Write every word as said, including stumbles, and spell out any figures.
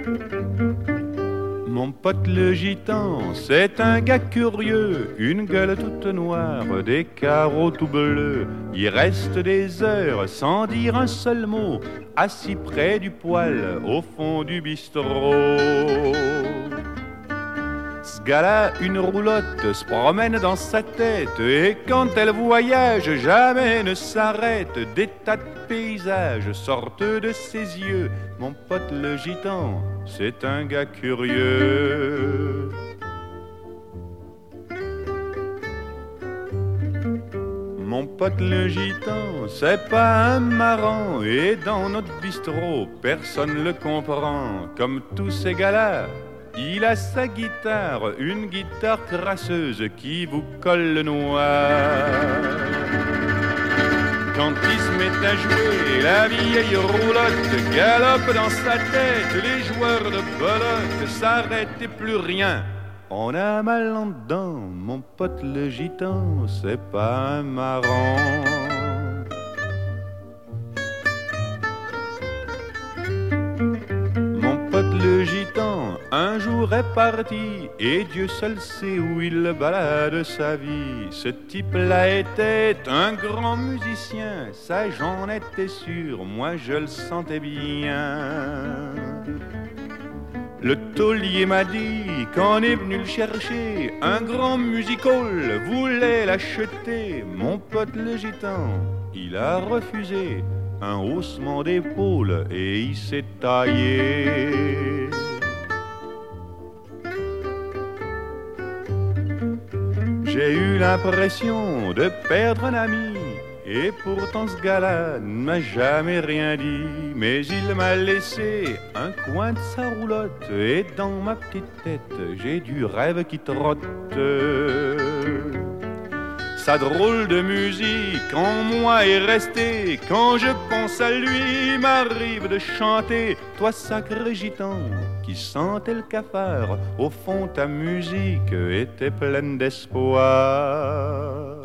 Mon pote le gitan, c'est un gars curieux, une gueule toute noire, des carreaux tout bleus. Il reste des heures sans dire un seul mot, assis près du poêle au fond du bistrot. Ce gars-là, une roulotte se promène dans sa tête, et quand elle voyage, jamais ne s'arrête. Des tas de paysages sortent de ses yeux. Mon pote le gitan, c'est un gars curieux. Mon pote le gitan, c'est pas un marrant, et dans notre bistrot, personne le comprend. Comme tous ces gars-là, il a sa guitare, une guitare crasseuse qui vous colle le noir. Quand il se met à jouer, la vieille roulotte galope dans sa tête. Les joueurs de belote s'arrêtent et plus rien. On a mal en dedans, mon pote le gitan, c'est pas un marrant. Mon pote le gitan, un jour est parti, et Dieu seul sait où il balade sa vie. Ce type-là était un grand musicien, ça j'en étais sûr, moi je le sentais bien. Le taulier m'a dit qu'on est venu le chercher, un grand music-hall voulait l'acheter. Mon pote le gitan, il a refusé, un haussement d'épaule et il s'est taillé. J'ai eu l'impression de perdre un ami, et pourtant ce gars-là ne m'a jamais rien dit. Mais il m'a laissé un coin de sa roulotte, et dans ma petite tête, j'ai du rêve qui trotte. Sa drôle de musique en moi est restée. Quand je pense à lui, il m'arrive de chanter. Toi sacré gitan, qui sentais le cafard, au fond ta musique était pleine d'espoir.